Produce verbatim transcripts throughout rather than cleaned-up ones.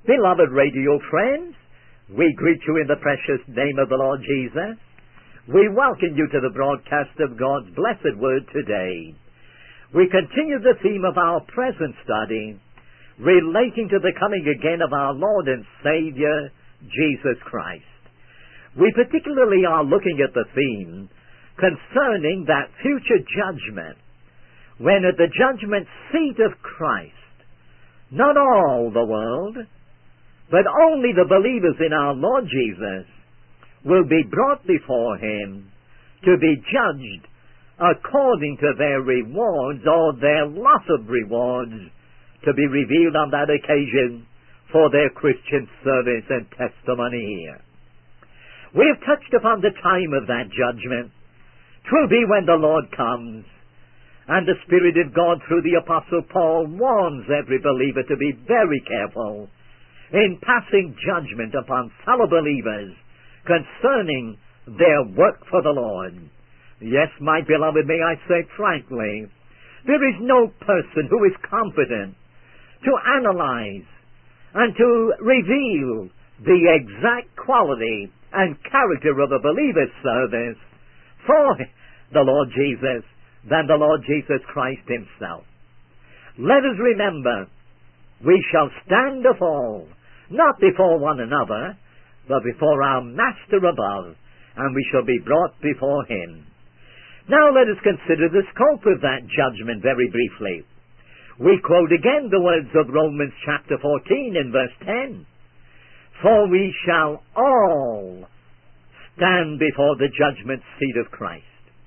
Beloved radio friends, we greet you in the precious name of the Lord Jesus. We welcome you to the broadcast of God's blessed word today. We continue the theme of our present study relating to the coming again of our Lord and Savior, Jesus Christ. We particularly are looking at the theme concerning that future judgment, when at the judgment seat of Christ, not all the world, but only the believers in our Lord Jesus will be brought before Him to be judged according to their rewards or their loss of rewards to be revealed on that occasion for their Christian service and testimony here. We have touched upon the time of that judgment. 'Twill be when the Lord comes, and the Spirit of God through the Apostle Paul warns every believer to be very careful in passing judgment upon fellow believers concerning their work for the Lord. Yes, my beloved, may I say frankly, there is no person who is competent to analyze and to reveal the exact quality and character of a believer's service for the Lord Jesus than the Lord Jesus Christ Himself. Let us remember, we shall stand or fall, not before one another, but before our Master above, and we shall be brought before Him. Now let us consider the scope of that judgment very briefly. We quote again the words of Romans chapter fourteen in verse ten. For we shall all stand before the judgment seat of Christ.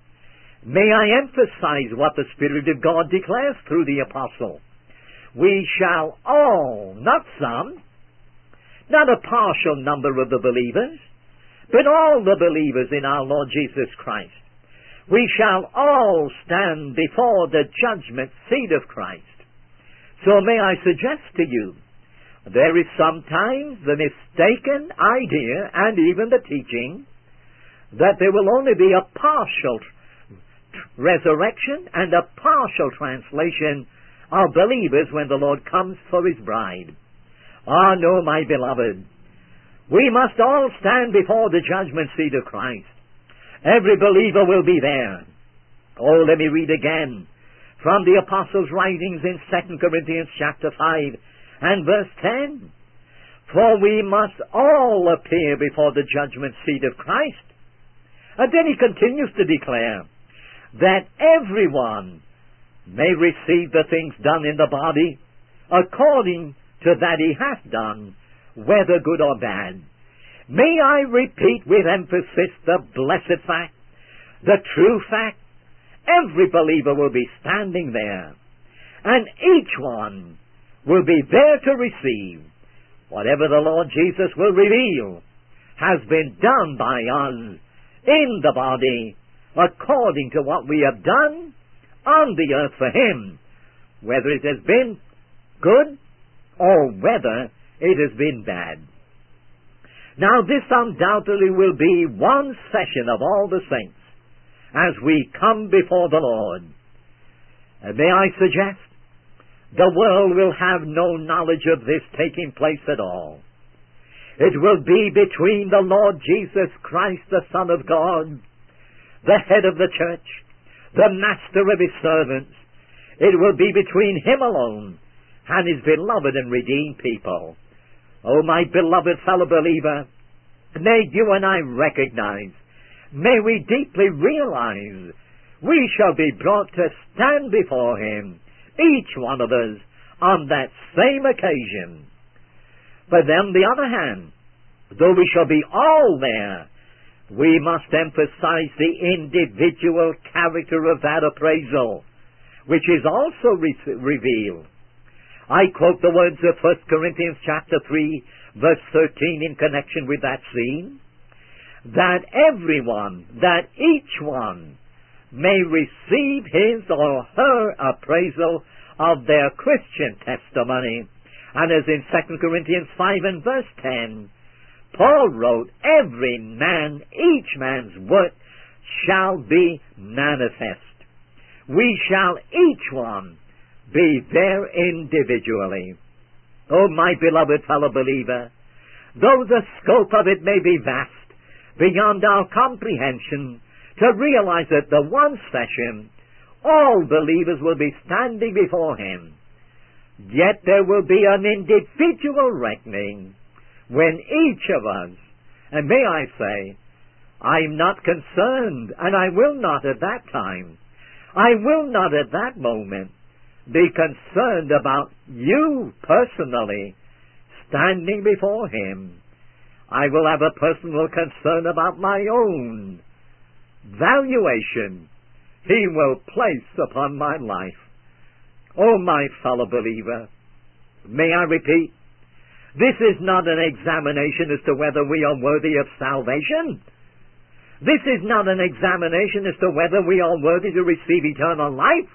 May I emphasize what the Spirit of God declares through the Apostle. We shall all, not some, not a partial number of the believers, but all the believers in our Lord Jesus Christ. We shall all stand before the judgment seat of Christ. So may I suggest to you, there is sometimes the mistaken idea and even the teaching that there will only be a partial resurrection and a partial translation of believers when the Lord comes for His bride. Ah, no, my beloved. We must all stand before the judgment seat of Christ. Every believer will be there. Oh, let me read again from the Apostles' writings in Second Corinthians chapter five and verse ten. For we must all appear before the judgment seat of Christ. And then he continues to declare that everyone may receive the things done in the body according to that he hath done, whether good or bad. May I repeat with emphasis the blessed fact, the true fact, every believer will be standing there, and each one will be there to receive whatever the Lord Jesus will reveal has been done by us in the body according to what we have done on the earth for Him, whether it has been good or whether it has been bad. Now this undoubtedly will be one session of all the saints as we come before the Lord. And may I suggest, the world will have no knowledge of this taking place at all. It will be between the Lord Jesus Christ, the Son of God, the head of the church, the master of His servants. It will be between Him alone and His beloved and redeemed people. Oh, my beloved fellow believer, may you and I recognize, may we deeply realize, we shall be brought to stand before Him, each one of us, on that same occasion. But then, on the other hand, though we shall be all there, we must emphasize the individual character of that appraisal, which is also re- revealed. I quote the words of First Corinthians chapter three, verse thirteen in connection with that scene, that everyone, that each one may receive his or her appraisal of their Christian testimony. And as in Second Corinthians five and verse ten, Paul wrote, every man, each man's work shall be manifest. We shall each one be there individually. Oh, my beloved fellow believer, though the scope of it may be vast, beyond our comprehension, to realize that the one session, all believers will be standing before Him. Yet there will be an individual reckoning when each of us, and may I say, I'm not concerned, and I will not at that time, I will not at that moment be concerned about you personally standing before Him. I will have a personal concern about my own valuation He will place upon my life. Oh, my fellow believer, may I repeat, this is not an examination as to whether we are worthy of salvation. This is not an examination as to whether we are worthy to receive eternal life.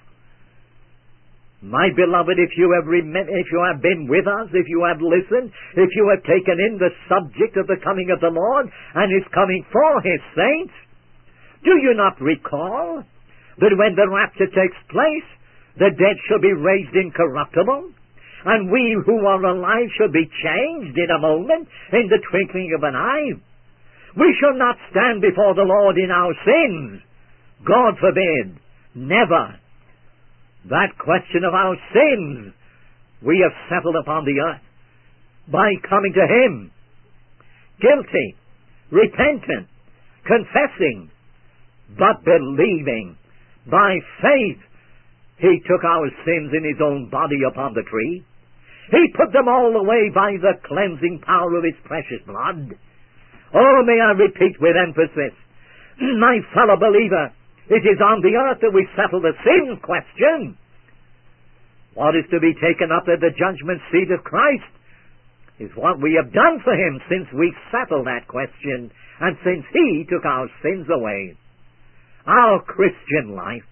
My beloved, if you have rem- if you have been with us, if you have listened, if you have taken in the subject of the coming of the Lord and His coming for His saints, do you not recall that when the rapture takes place, the dead shall be raised incorruptible, and we who are alive shall be changed in a moment, in the twinkling of an eye? We shall not stand before the Lord in our sins. God forbid. Never. That question of our sins we have settled upon the earth by coming to Him, guilty, repentant, confessing, but believing. By faith He took our sins in His own body upon the tree. He put them all away by the cleansing power of His precious blood. Oh, may I repeat with emphasis, my fellow believer, it is on the earth that we settle the sin question. What is to be taken up at the judgment seat of Christ is what we have done for Him since we settled that question and since He took our sins away. Our Christian life,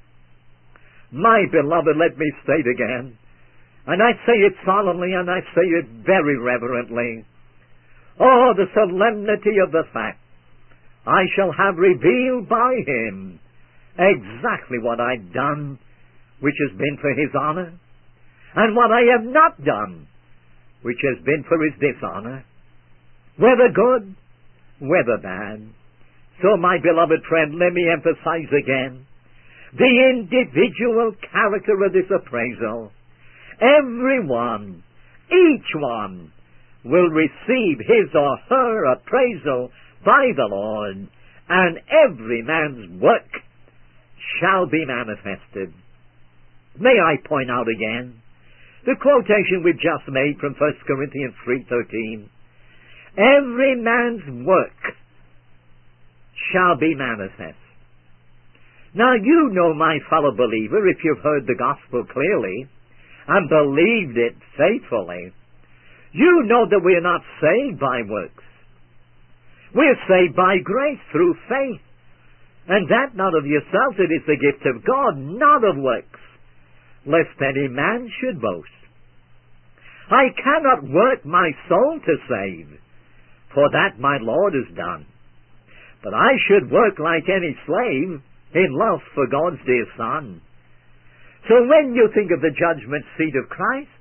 my beloved, let me say it again, and I say it solemnly and I say it very reverently. Oh, the solemnity of the fact, I shall have revealed by Him exactly what I've done, which has been for His honor, and what I have not done, which has been for His dishonor, whether good, whether bad. So, my beloved friend, let me emphasize again the individual character of this appraisal. Everyone, each one, will receive his or her appraisal by the Lord, and every man's work shall be manifested. May I point out again the quotation we've just made from First Corinthians three thirteen. Every man's work shall be manifest. Now you know, my fellow believer, if you've heard the gospel clearly and believed it faithfully, you know that we are not saved by works. We are saved by grace through faith, and that not of yourselves, it is the gift of God, not of works, lest any man should boast. I cannot work my soul to save, for that my Lord has done. But I should work like any slave in love for God's dear Son. So when you think of the judgment seat of Christ,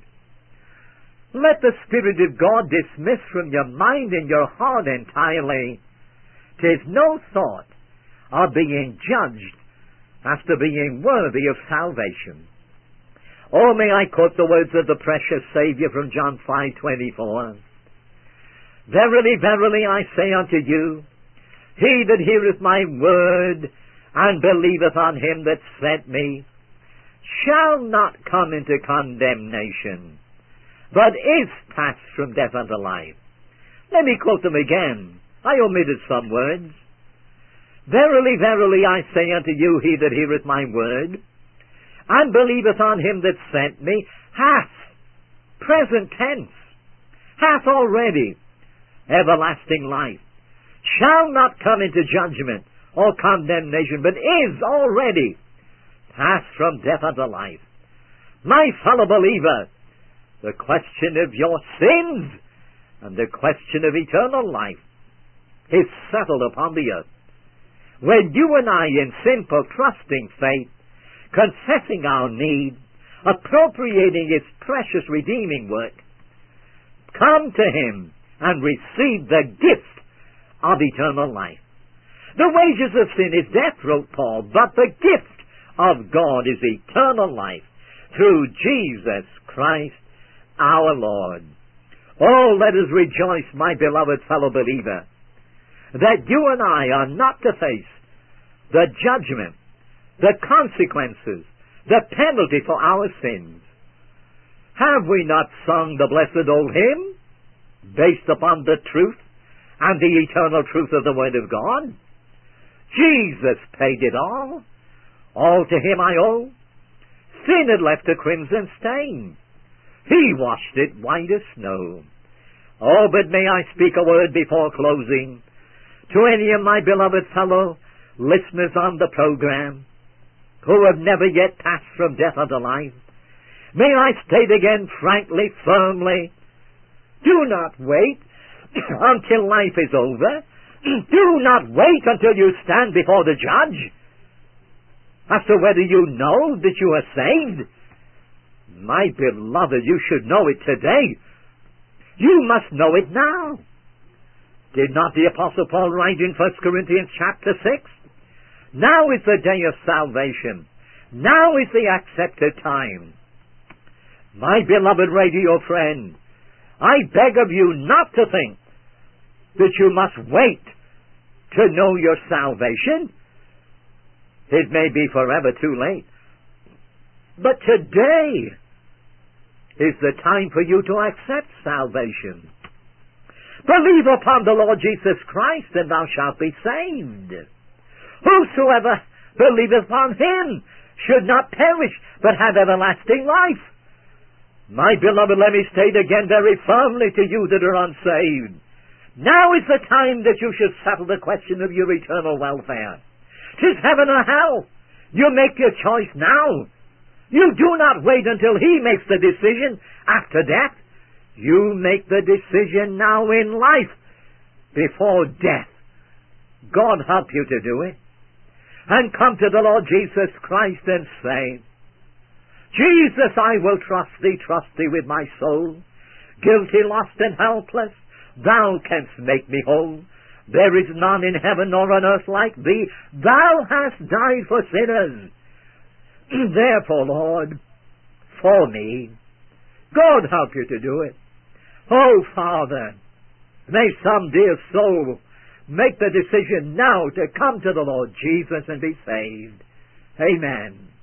let the Spirit of God dismiss from your mind and your heart entirely. 'Tis no thought of being judged as to being worthy of salvation. Oh, may I quote the words of the precious Savior from John five twenty-four. Verily, verily, I say unto you, he that heareth my word and believeth on Him that sent me shall not come into condemnation, but is passed from death unto life. Let me quote them again. I omitted some words. Verily, verily, I say unto you, he that heareth my word, and believeth on Him that sent me, hath, present tense, hath already everlasting life, shall not come into judgment or condemnation, but is already passed from death unto life. My fellow believer, the question of your sins and the question of eternal life is settled upon the earth. When you and I, in simple, trusting faith, confessing our need, appropriating His precious redeeming work, come to him and receive the gift of eternal life. The wages of sin is death, wrote Paul, but the gift of God is eternal life through Jesus Christ our Lord. Oh, let us rejoice, my beloved fellow believer, that you and I are not to face the judgment, the consequences, the penalty for our sins. Have we not sung the blessed old hymn based upon the truth and the eternal truth of the Word of God? Jesus paid it all. All to him I owe. Sin had left a crimson stain. He washed it white as snow. Oh, but may I speak a word before closing to any of my beloved fellow listeners on the program who have never yet passed from death unto life. May I state again frankly, firmly, do not wait until life is over. Do not wait until you stand before the judge as to whether you know that you are saved. My beloved, you should know it today. You must know it now. Did not the Apostle Paul write in First Corinthians chapter six? Now is the day of salvation. Now is the accepted time. My beloved radio friend, I beg of you not to think that you must wait to know your salvation. It may be forever too late. But today is the time for you to accept salvation. Believe upon the Lord Jesus Christ, and thou shalt be saved. Whosoever believeth upon him should not perish, but have everlasting life. My beloved, let me state again very firmly to you that are unsaved. Now is the time that you should settle the question of your eternal welfare. 'Tis heaven or hell. You make your choice now. You do not wait until he makes the decision after death. You make the decision now in life before death. God help you to do it. And come to the Lord Jesus Christ and say, Jesus, I will trust thee, trust thee with my soul. Guilty, lost, and helpless, thou canst make me whole. There is none in heaven nor on earth like thee. Thou hast died for sinners. Therefore, Lord, for me, God help you to do it. Oh, Father, may some dear soul make the decision now to come to the Lord Jesus and be saved. Amen.